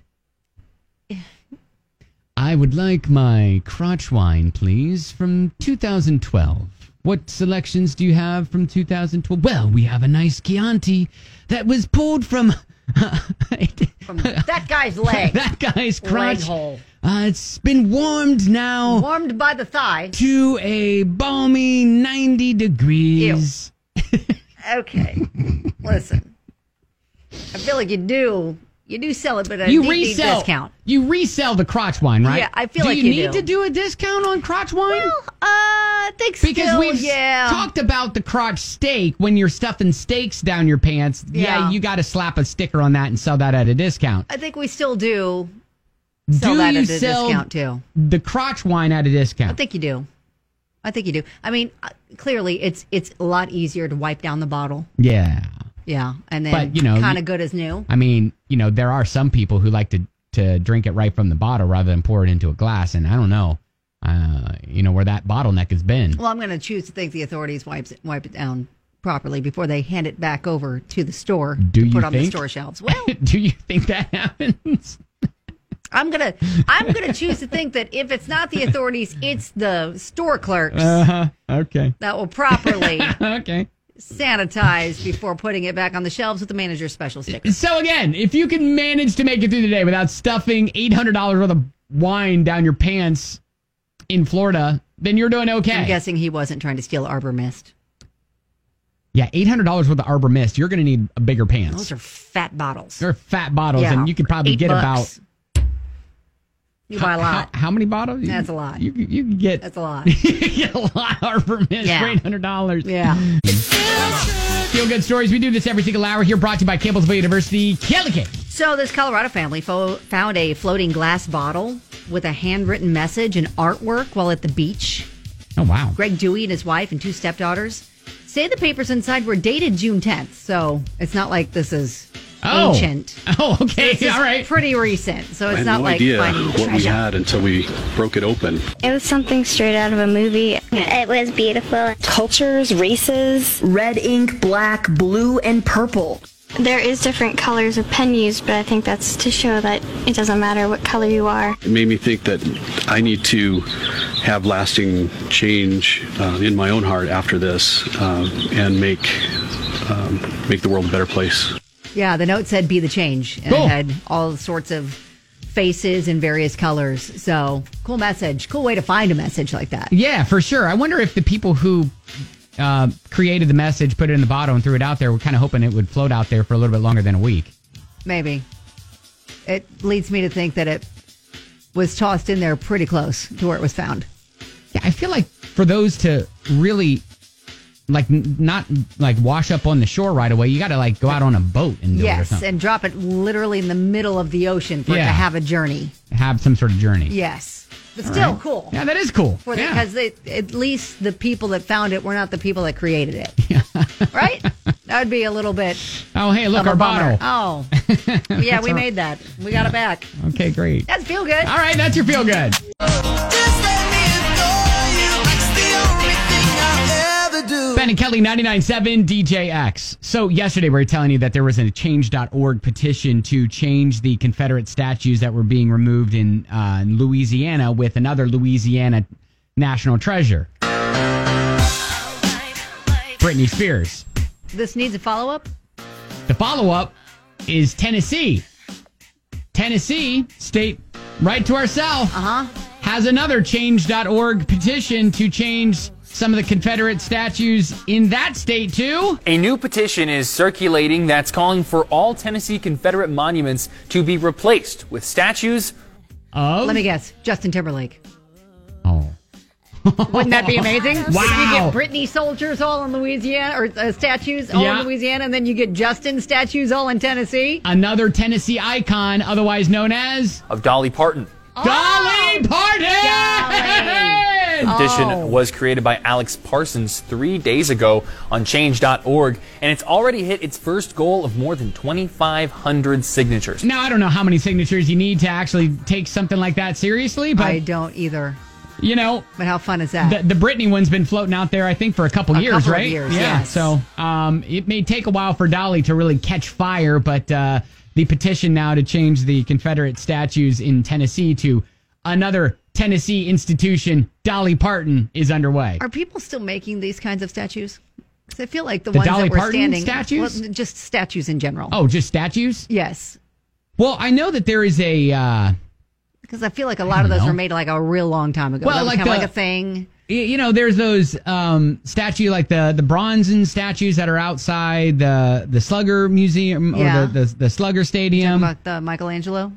I would like my crotch wine, please, from 2012. What selections do you have from 2012? Well, we have a nice Chianti that was pulled from that guy's leg. That guy's crotch. Leg hole. It's been warmed now. Warmed by the thigh. To a balmy 90 degrees. Ew. Okay. Listen. I feel like you do sell it, but a deep discount. You resell the crotch wine, right? Yeah, I feel like you do. Do you need to do a discount on crotch wine? Well, I think because we've talked about the crotch steak. When you're stuffing steaks down your pants, you got to slap a sticker on that and sell that at a discount. I think we still do sell that at a discount too. The crotch wine at a discount. I think you do. I mean, clearly, it's a lot easier to wipe down the bottle. Yeah. Yeah, and then kind of good as new. I mean, there are some people who like to drink it right from the bottle rather than pour it into a glass, and I don't know, where that bottleneck has been. Well, I'm going to choose to think the authorities wipe it down properly before they hand it back over to the store to put on the store shelves. Well, do you think that happens? I'm gonna choose to think that if it's not the authorities, it's the store clerks. Okay. That will properly. Okay. Sanitize before putting it back on the shelves with the manager's special sticker. So again, if you can manage to make it through the day without stuffing $800 worth of wine down your pants in Florida, then you're doing okay. I'm guessing he wasn't trying to steal Arbor Mist. Yeah, $800 worth of Arbor Mist. You're going to need a bigger pants. Those are fat bottles. They're fat bottles, and you could probably get about. You buy a lot. How many bottles? That's a lot. You can get. That's a lot. You get a lot of Arbor Mist for $800. Yeah. Feel good stories. We do this every single hour here. Brought to you by Campbellsville University. Kelly K. So this Colorado family found a floating glass bottle with a handwritten message and artwork while at the beach. Oh wow! Greg Dewey and his wife and 2 stepdaughters say the papers inside were dated June 10th. So it's not like this is ancient. Oh, okay. This is all right. Pretty recent. So it's I had not no like idea finding what treasure. we had until we broke it open. It was something straight out of a movie. It was beautiful. Cultures, races, red ink, black, blue, and purple. There is different colors of pen used, but I think that's to show that it doesn't matter what color you are. It made me think that I need to have lasting change in my own heart after this and make the world a better place. Yeah, the note said "Be the change," and it had all sorts of faces in various colors. So cool message, cool way to find a message like that. Yeah, for sure. I wonder if the people who created the message, put it in the bottle, and threw it out there were kind of hoping it would float out there for a little bit longer than a week. Maybe. It leads me to think that it was tossed in there pretty close to where it was found. Yeah, I feel like for those to really not like wash up on the shore right away. You got to like go out on a boat and do it or Yes, something. and drop it literally in the middle of the ocean for it to have a journey. Have some sort of journey. Yes. But still right. cool. Yeah, that is cool. Because at least the people that found it were not the people that created it. Right? That would be a little bit. Oh, hey, look, of a our bummer. bottle. Oh. Yeah, we our- made that. We got it back. Okay, great. That's feel good. All right, that's your feel good. Ben and Kelly, 99.7 DJX. So yesterday we were telling you that there was a change.org petition to change the Confederate statues that were being removed in Louisiana with another Louisiana national treasure, Britney Spears. This needs a follow-up? The follow-up is Tennessee. Tennessee, state right to our south, has another change.org petition to change some of the Confederate statues in that state, too. A new petition is circulating that's calling for all Tennessee Confederate monuments to be replaced with statues of... Let me guess. Justin Timberlake. Oh. Wouldn't that be amazing? Wow. You get Britney soldiers all in Louisiana, or statues all in Louisiana, and then you get Justin statues all in Tennessee. Another Tennessee icon, otherwise known as... of Dolly Parton. Dolly Parton! The petition was created by Alex Parsons 3 days ago on change.org, and it's already hit its first goal of more than 2,500 signatures. Now, I don't know how many signatures you need to actually take something like that seriously, but... I don't either. You know... But how fun is that? The Britney one's been floating out there, I think, for a couple years, couple right? of years, yeah, yes. So it may take a while for Dolly to really catch fire, but the petition now to change the Confederate statues in Tennessee to another Tennessee institution, Dolly Parton, is underway. Are people still making these kinds of statues? Because I feel like the The ones Dolly that were Parton standing... statues? Well, just statues in general. Oh, just statues? Yes. Well, I know that there is a... Because I feel like a lot of those were made like a real long time ago. Well, That was like kind of the- like a thing. You know, there's those statue, like the bronze statues that are outside the Slugger Museum Yeah. or the Slugger Stadium. About the Michelangelo?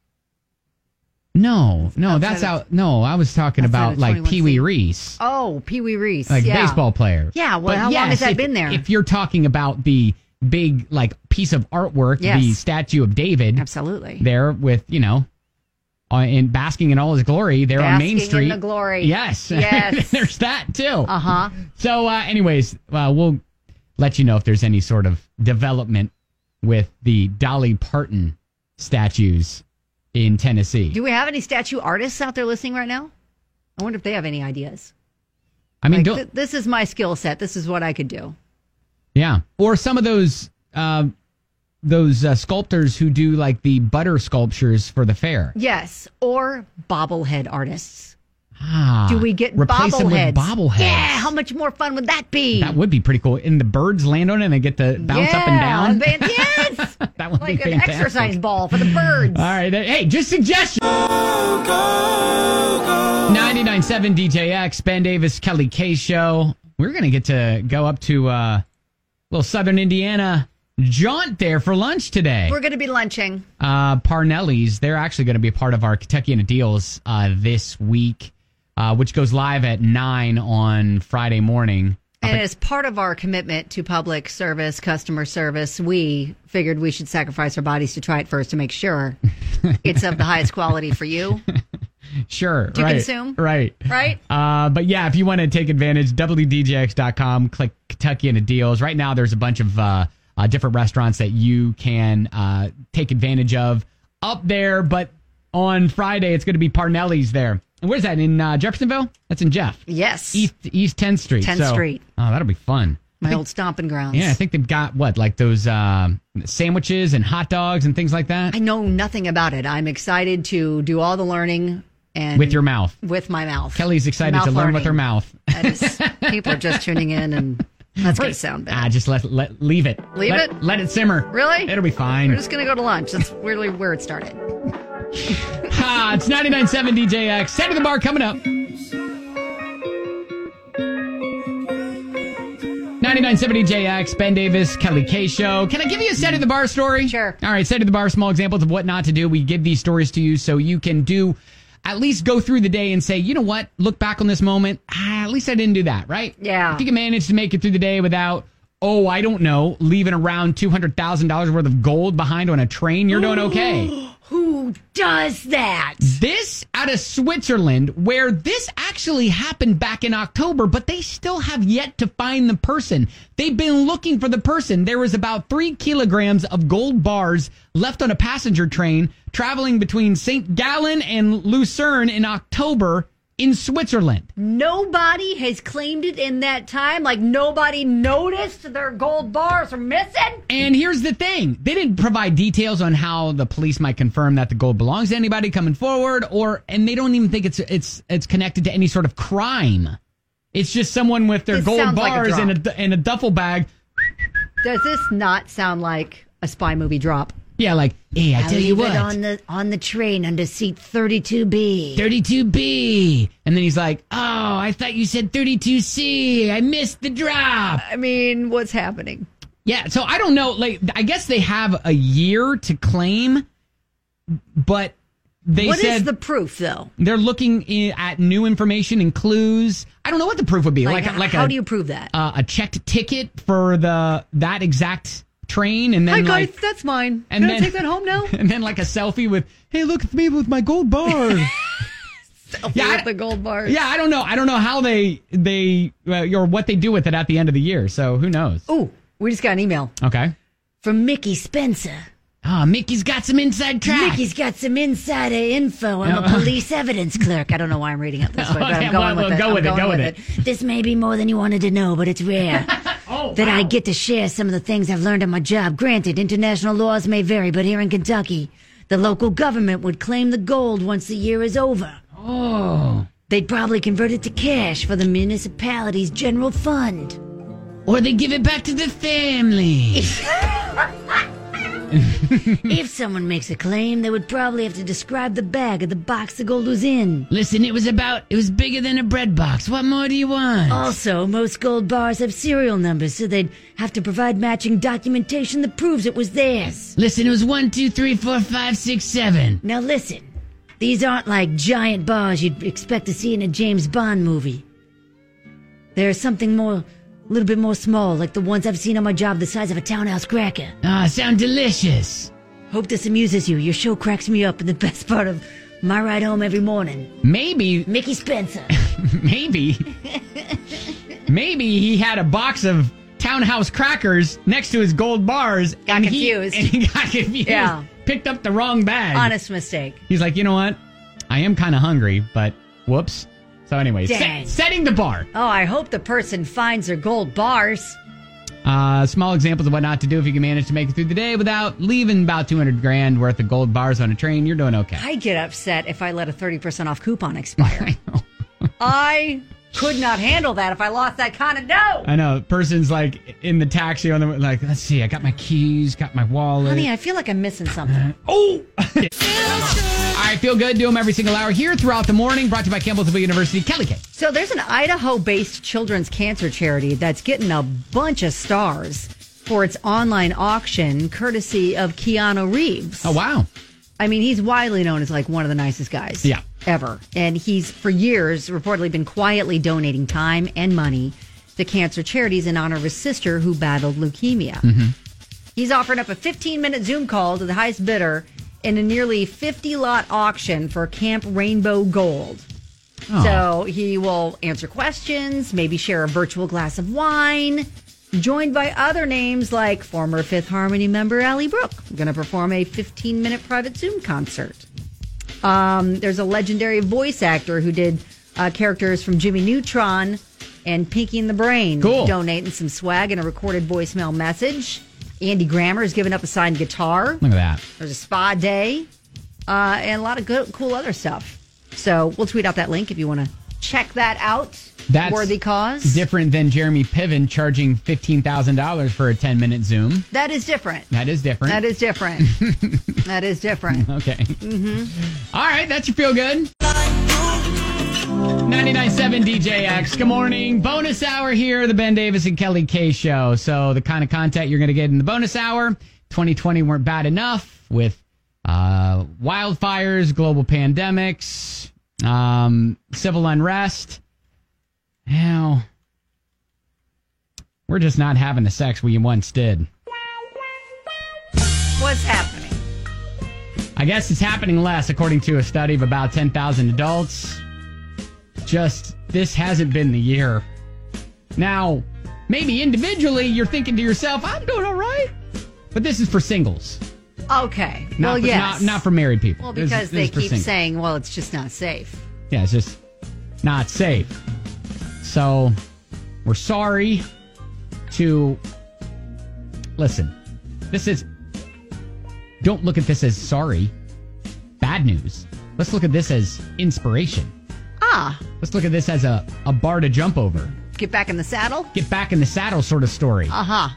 No, Outside that's of- out. No, I was talking outside about of like 21 Pee Wee Reese, Oh, Pee Wee Reese. like yeah. baseball player. Yeah, well, But how long has yes, that if- been there? If you're talking about the big like piece of artwork, Yes. the statue of David, Absolutely. there with in basking in all his glory, there on Main Basking Street. in the glory. Yes, Yes. there's that too. Uh-huh. So, anyways, we'll let you know if there's any sort of development with the Dolly Parton statues in Tennessee. Do we have any statue artists out there listening right now? I wonder if they have any ideas. I mean, Like, this is my skill set. This is what I could do. yeah, or some of those sculptors who do like the butter sculptures for the fair. Yes, or bobblehead artists. Ah, Do we get replace them with bobbleheads? bobbleheads? Yeah, how much more fun would that be? That would be pretty cool. And the birds land on it and they get to bounce up and down. Yes, That would like be an fantastic. exercise ball for the birds. All right. Hey, just suggestion. 99.7 DJX, Ben Davis, Kelly K Show. We're going to get to go up to little Southern Indiana jaunt there for lunch today. We're going to be lunching. Parnelli's, they're actually going to be a part of our Kentucky in a Deals this week, which goes live at 9 on Friday morning. And as part of our commitment to public service, customer service, we figured we should sacrifice our bodies to try it first to make sure it's of the highest quality for you. Sure. To right, consume. Right. Right? But yeah, if you want to take advantage, WDJX.com, click Kentucky in a Deals. Right now, there's a bunch of different restaurants that you can take advantage of up there. But on Friday, it's going to be Parnelli's there. And where's that? In Jeffersonville? That's in Jeff. Yes. East 10th Street. 10th Street. Oh, that'll be fun. My old stomping grounds. Yeah, I think they've got, like those sandwiches and hot dogs and things like that? I know nothing about it. I'm excited to do all the learning. And With your mouth. With my mouth. Kelly's excited Mouth to learn with learning. her mouth. People are just tuning in, and that's going to sound bad. Just leave it. Leave Let- it? Let it simmer. Really? It'll be fine. We're just going to go to lunch. That's really where it started. It's 99.7 DJX. Set to the bar coming up. 99.7 DJX, Ben Davis, Kelly K Show. Can I give you a set of the bar story? Sure. All right, set of the bar, small examples of what not to do. We give these stories to you so you can do at least go through the day and say, you know what? Look back on this moment. At least I didn't do that, right? Yeah. If you can manage to make it through the day without, I don't know, leaving around $200,000 worth of gold behind on a train, you're doing okay. Who does that? This out of Switzerland, where this actually happened back in October, but they still have yet to find the person. They've been looking for the person. There was about 3 kilograms of gold bars left on a passenger train traveling between St. Gallen and Lucerne in October in Switzerland. Nobody has claimed it in that time. Like, nobody noticed their gold bars are missing. And here's the thing. They didn't provide details on how the police might confirm that the gold belongs to anybody coming forward, and they don't even think it's connected to any sort of crime. It's just someone with their gold bars in a duffel bag. Does this not sound like a spy movie drop? Yeah, like, hey, I tell you what. On the train under seat 32B. 32B. And then he's like, I thought you said 32C. I missed the drop. I mean, what's happening? Yeah, so I don't know. Like, I guess they have a year to claim, but What is the proof, though? They're looking at new information and clues. I don't know what the proof would be. How do you prove that? A checked ticket for that exact train, and then hi guys, that's mine. Can I take that home now? And then like a selfie with, hey, look, it's me with my gold bars. With the gold bars. Yeah, I don't know. I don't know how they or what they do with it at the end of the year. So who knows? Oh, we just got an email. Okay. From Mickey Spencer. Mickey's got some inside track. Mickey's got some insider info. I'm a police evidence clerk. I don't know why I'm reading it this way, but I'm going with it. Go with it. This may be more than you wanted to know, but it's rare that I get to share some of the things I've learned on my job. Granted, international laws may vary, but here in Kentucky, the local government would claim the gold once the year is over. Oh. They'd probably convert it to cash for the municipality's general fund. Or they give it back to the family. If someone makes a claim, they would probably have to describe the bag or the box the gold was in. Listen, it was bigger than a bread box. What more do you want? Also, most gold bars have serial numbers, so they'd have to provide matching documentation that proves it was theirs. Listen, it was 1, 2, 3, 4, 5, 6, 7. Now listen, these aren't like giant bars you'd expect to see in a James Bond movie. There's something more... a little bit more small, like the ones I've seen on my job the size of a townhouse cracker. Sound delicious. Hope this amuses you. Your show cracks me up in the best part of my ride home every morning. Maybe. Mickey Spencer. Maybe he had a box of townhouse crackers next to his gold bars. Got confused. He got confused. Yeah. Picked up the wrong bag. Honest mistake. He's like, you know what? I am kind of hungry, but whoops. So anyway, setting the bar. Oh, I hope the person finds their gold bars. Small examples of what not to do if you can manage to make it through the day without leaving about $200,000 worth of gold bars on a train. You're doing okay. I get upset if I let a 30% off coupon expire. I could not handle that if I lost that kind of dough. I know. Person's like in the taxi on the like, let's see, I got my keys, got my wallet. Honey, I feel like I'm missing something. All right, feel good. Do them every single hour here throughout the morning. Brought to you by Campbellsville University. Kelly K. So there's an Idaho-based children's cancer charity that's getting a bunch of stars for its online auction, courtesy of Keanu Reeves. Oh, wow. I mean, he's widely known as like one of the nicest guys ever. And he's, for years, reportedly been quietly donating time and money to cancer charities in honor of his sister who battled leukemia. Mm-hmm. He's offering up a 15-minute Zoom call to the highest bidder in a nearly 50-lot auction for Camp Rainbow Gold. Oh. So he will answer questions, maybe share a virtual glass of wine, joined by other names like former Fifth Harmony member Allie Brooke, going to perform a 15-minute private Zoom concert. There's a legendary voice actor who did characters from Jimmy Neutron and Pinky and the Brain. Cool. Donating some swag and a recorded voicemail message. Andy Grammer has given up a signed guitar. Look at that. There's a spa day and a lot of good, cool other stuff. So we'll tweet out that link if you want to check that out. That's worthy cause. Different than Jeremy Piven charging $15,000 for a 10-minute Zoom. That is different. That is different. That is different. That is different. Okay. Mm-hmm. All right, that's your feel good. 99.7 DJX. Good morning. Bonus hour here, the Ben Davis and Kelly K Show. So the kind of content you're going to get in the bonus hour, 2020 weren't bad enough with wildfires, global pandemics, civil unrest. Now, we're just not having the sex we once did. What's happening? I guess it's happening less, according to a study of about 10,000 adults. Just, this hasn't been the year. Now, maybe individually you're thinking to yourself, I'm doing all right. But this is for singles. Okay. Well, yes. Not for married people. Well, because they keep saying, well, it's just not safe. Yeah, it's just not safe. So, we're sorry to... Listen, don't look at this as sorry. Bad news. Let's look at this as inspiration. Let's look at this as a bar to jump over. Get back in the saddle? Get back in the saddle sort of story.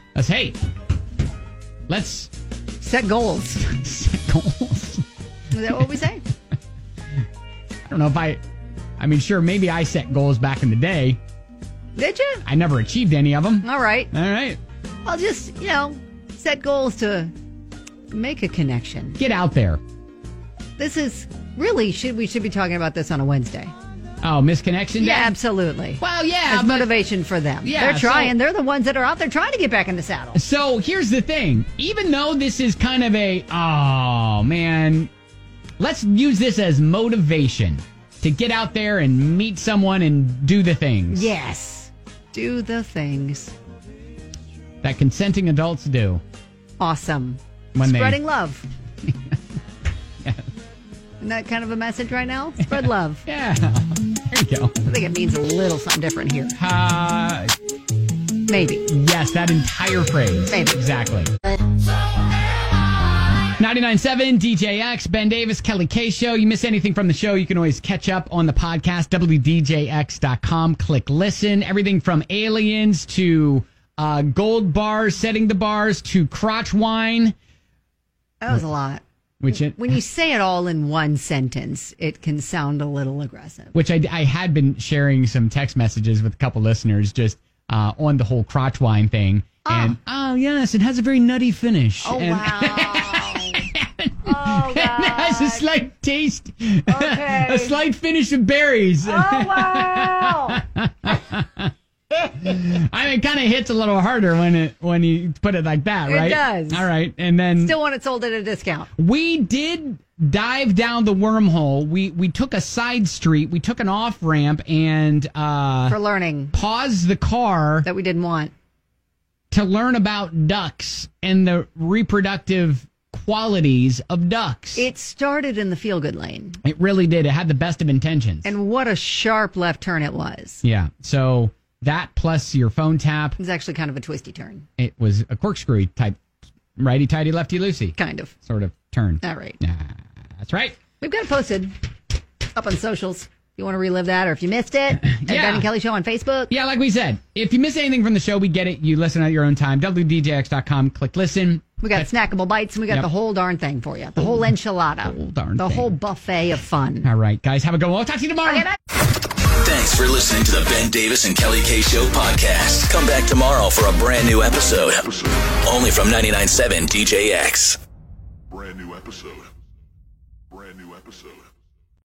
Let's set goals. Set goals. Is that what we say? I don't know if I mean, sure, maybe I set goals back in the day. Did you? I never achieved any of them. All right. Well, just, set goals to make a connection. Get out there. This is really, we should be talking about this on a Wednesday. Oh, Misconnection Day? Yeah, absolutely. Well, yeah. As motivation for them. Yeah, they're trying. They're the ones that are out there trying to get back in the saddle. So here's the thing. Even though this is kind of let's use this as motivation to get out there and meet someone and do the things. Yes. Do the things that consenting adults do. Awesome. Spreading love. Yeah. Isn't that kind of a message right now? Spread love. Yeah. There you go. I think it means a little something different here. Maybe. Yes, that entire phrase. Maybe. Exactly. 99.7 DJX, Ben Davis, Kelly K Show. You miss anything from the show, you can always catch up on the podcast, WDJX.com. Click listen. Everything from aliens to gold bars, setting the bars, to crotch wine. That was a lot. When you say it all in one sentence, it can sound a little aggressive. Which I had been sharing some text messages with a couple listeners just on the whole crotch wine thing. And, yes, it has a very nutty finish. Oh, wow. And it has a slight taste, a slight finish of berries. Oh, wow. I mean, it kind of hits a little harder when you put it like that, right? It does. All right, and then still want it sold at a discount. We did dive down the wormhole. We took a side street. We took an off ramp and for learning, paused the car that we didn't want to learn about ducks and the reproductive qualities of ducks. It started in the feel-good lane. It really did. It had the best of intentions. And what a sharp left turn it was. Yeah. So that plus your phone tap. It was actually kind of a twisty turn. It was a corkscrew type, righty-tighty, lefty-loosey. Kind of. Sort of turn. All right. That's right. We've got it posted up on socials. If you want to relive that, or if you missed it, at Ben and Kelly Show on Facebook. Yeah, like we said, if you miss anything from the show, we get it. You listen at your own time. WDJX.com. Click listen. We got snackable bites, and we got the whole darn thing for you. The whole enchilada. The whole buffet of fun. All right, guys. Have a good one. I'll talk to you tomorrow. Okay, Thanks for listening to the Ben Davis and Kelly K Show podcast. Come back tomorrow for a brand new episode. Only from 99.7 DJX. Brand new episode.